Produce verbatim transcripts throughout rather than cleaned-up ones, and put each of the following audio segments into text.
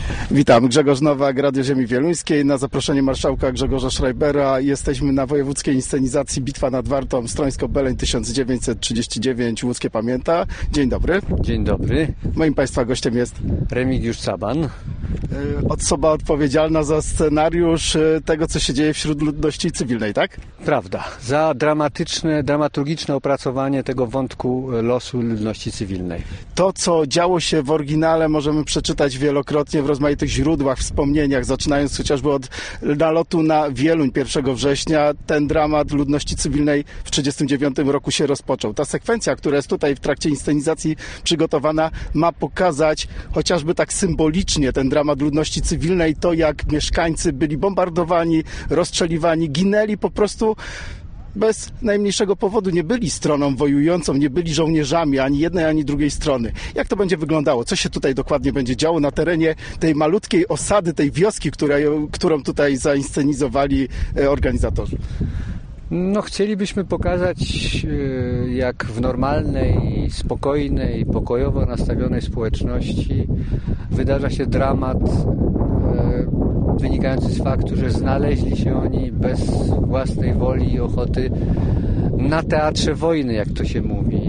Witam, Grzegorz Nowak, Radio Ziemi Wieluńskiej. Na zaproszenie marszałka Grzegorza Schreibera jesteśmy na wojewódzkiej inscenizacji Bitwa nad Wartą, Strońsko-Beleń tysiąc dziewięćset trzydzieści dziewięć, Łódzkie Pamięta. Dzień dobry. Dzień dobry. Moim Państwa gościem jest Remigiusz Caban. Osoba odpowiedzialna za scenariusz tego, co się dzieje wśród ludności cywilnej, tak? Prawda. Za dramatyczne, dramaturgiczne opracowanie tego wątku losu ludności cywilnej. To, co działo się w oryginale, możemy przeczytać wielokrotnie w rozmaitych źródłach, wspomnieniach, zaczynając chociażby od nalotu na Wieluń pierwszego września. Ten dramat ludności cywilnej w tysiąc dziewięćset trzydziestym dziewiątym roku się rozpoczął. Ta sekwencja, która jest tutaj w trakcie inscenizacji przygotowana, ma pokazać chociażby tak symbolicznie ten dramat ludności cywilnej, to jak mieszkańcy byli bombardowani, rozstrzeliwani, ginęli po prostu bez najmniejszego powodu, nie byli stroną wojującą, nie byli żołnierzami ani jednej, ani drugiej strony. Jak to będzie wyglądało? Co się tutaj dokładnie będzie działo na terenie tej malutkiej osady, tej wioski, która, którą tutaj zainscenizowali organizatorzy? No, chcielibyśmy pokazać, jak w normalnej, spokojnej, pokojowo nastawionej społeczności wydarza się dramat wynikający z faktu, że znaleźli się oni bez własnej woli i ochoty na teatrze wojny, jak to się mówi.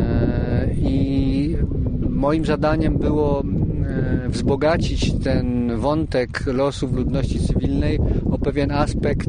I moim zadaniem było wzbogacić ten wątek losów ludności cywilnej o pewien aspekt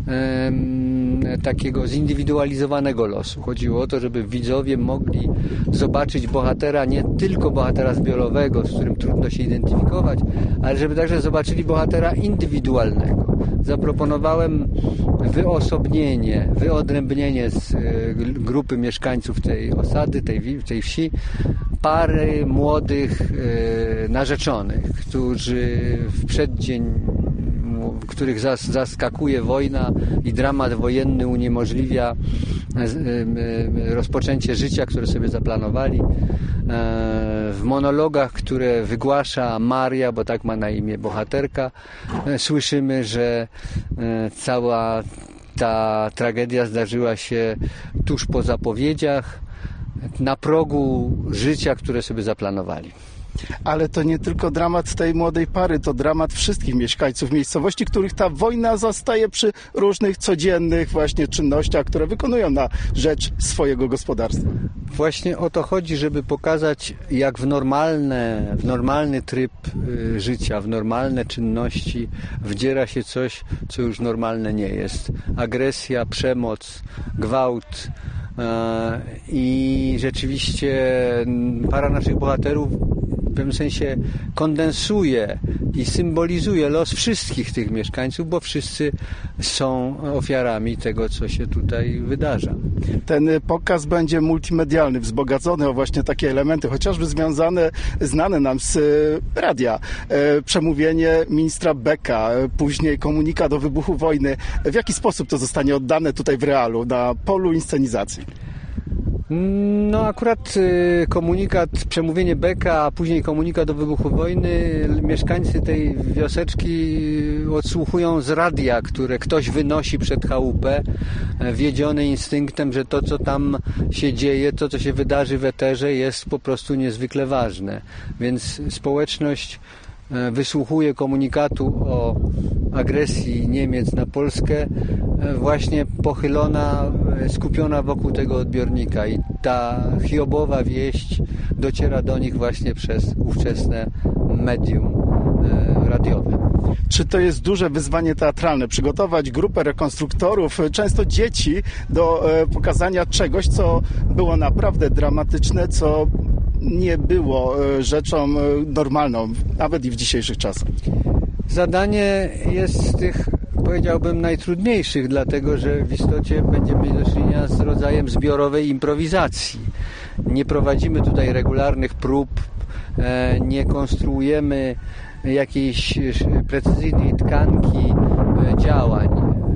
takiego zindywidualizowanego losu. Chodziło o to, żeby widzowie mogli zobaczyć bohatera, nie tylko bohatera zbiorowego, z którym trudno się identyfikować, ale żeby także zobaczyli bohatera indywidualnego. Zaproponowałem wyosobnienie, wyodrębnienie z grupy mieszkańców tej osady, tej, tej wsi, pary młodych narzeczonych, którzy w przeddzień, których zaskakuje wojna i dramat wojenny uniemożliwia rozpoczęcie życia, które sobie zaplanowali. W monologach, które wygłasza Maria, bo tak ma na imię bohaterka, słyszymy, że cała ta tragedia zdarzyła się tuż po zapowiedziach, na progu życia, które sobie zaplanowali. Ale to nie tylko dramat tej młodej pary, to dramat wszystkich mieszkańców miejscowości, których ta wojna zastaje przy różnych codziennych właśnie czynnościach, które wykonują na rzecz swojego gospodarstwa. Właśnie o to chodzi, żeby pokazać, jak w, normalne, w normalny tryb y, życia, w normalne czynności wdziera się coś, co już normalne nie jest. Agresja, przemoc, gwałt. I rzeczywiście para naszych bohaterów w pewnym sensie kondensuje i symbolizuje los wszystkich tych mieszkańców, bo wszyscy są ofiarami tego, co się tutaj wydarza. Ten pokaz będzie multimedialny, wzbogacony o właśnie takie elementy, chociażby związane, znane nam z radia. Przemówienie ministra Becka, później komunikat o wybuchu wojny. W jaki sposób to zostanie oddane tutaj w realu, na polu inscenizacji? No akurat komunikat, przemówienie Becka, a później komunikat o wybuchu wojny mieszkańcy tej wioseczki odsłuchują z radia, które ktoś wynosi przed chałupę, wiedziony instynktem, że to, co tam się dzieje, to, co się wydarzy w eterze, jest po prostu niezwykle ważne. Więc społeczność wysłuchuje komunikatu o agresji Niemiec na Polskę właśnie pochylona, skupiona wokół tego odbiornika i ta hiobowa wieść dociera do nich właśnie przez ówczesne medium radiowe. Czy to jest duże wyzwanie teatralne? Przygotować grupę rekonstruktorów, często dzieci, do pokazania czegoś, co było naprawdę dramatyczne, co nie było rzeczą normalną, nawet i w dzisiejszych czasach. Zadanie jest z tych, powiedziałbym, najtrudniejszych, dlatego że w istocie będziemy mieli do czynienia z rodzajem zbiorowej improwizacji. Nie prowadzimy tutaj regularnych prób, nie konstruujemy jakiejś precyzyjnej tkanki działań.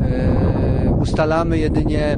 Ustalamy jedynie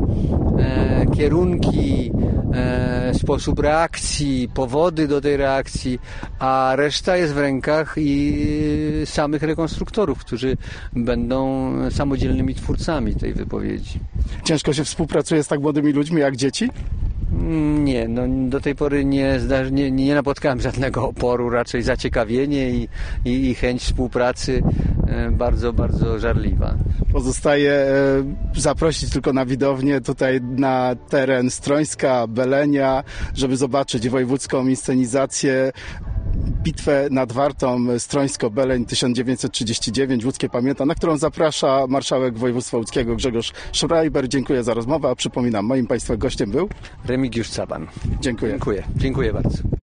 kierunki, sposób reakcji, powody do tej reakcji, a reszta jest w rękach i samych rekonstruktorów, którzy będą samodzielnymi twórcami tej wypowiedzi. Ciężko się współpracuje z tak młodymi ludźmi jak dzieci? Nie, no do tej pory nie, zda- nie, nie napotkałem żadnego oporu, raczej zaciekawienie i, i, i chęć współpracy e, bardzo, bardzo żarliwa. Pozostaje e, zaprosić tylko na widownię tutaj na teren Strońska, Belenia, żeby zobaczyć wojewódzką inscenizację Bitwę nad Wartą Strońsko-Beleń tysiąc dziewięćset trzydzieści dziewięć, Łódzkie pamięta, na którą zaprasza marszałek województwa łódzkiego Grzegorz Schreiber. Dziękuję za rozmowę, a przypominam, moim Państwa gościem był Remigiusz Caban. Dziękuję. Dziękuję, dziękuję bardzo.